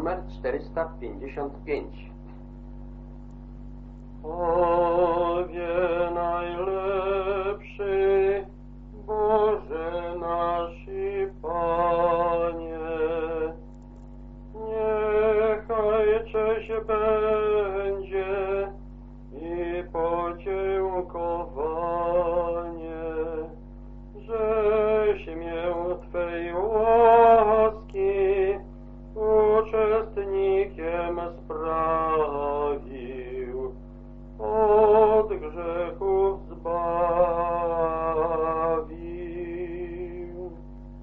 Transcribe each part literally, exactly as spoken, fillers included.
numer czterysta pięćdziesiąt pięć. Powie najlepszy Boże nasz i Panie, niechaj cześć będzie i podziękowanie, żeś mię Twej łaski uczestnikiem sprawił, od grzechów zbawił.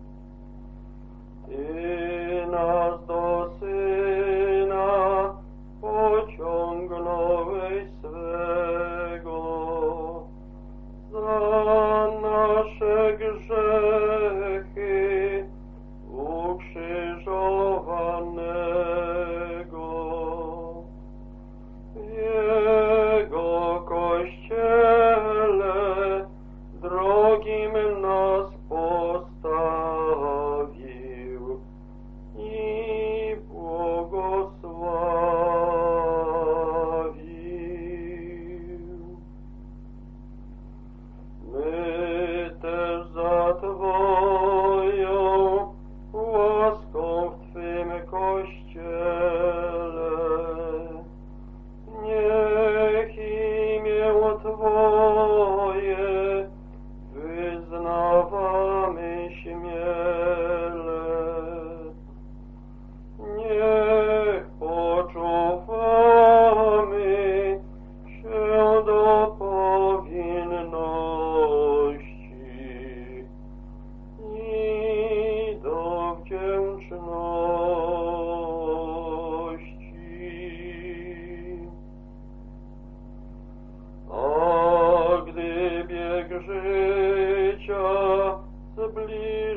Ty nas do Syna pociągnąłeś swego, za nasze grzechy ukrzyżowanego. W Jego Kościele drogim nas postawił i błogosławił. My też za Twoją łaską w Twym Kościele, niech imię Twoje wyznawamy śmiele. Niech poczuwamy się do powinności i do wdzięczności. A gdy bieg życia zbliży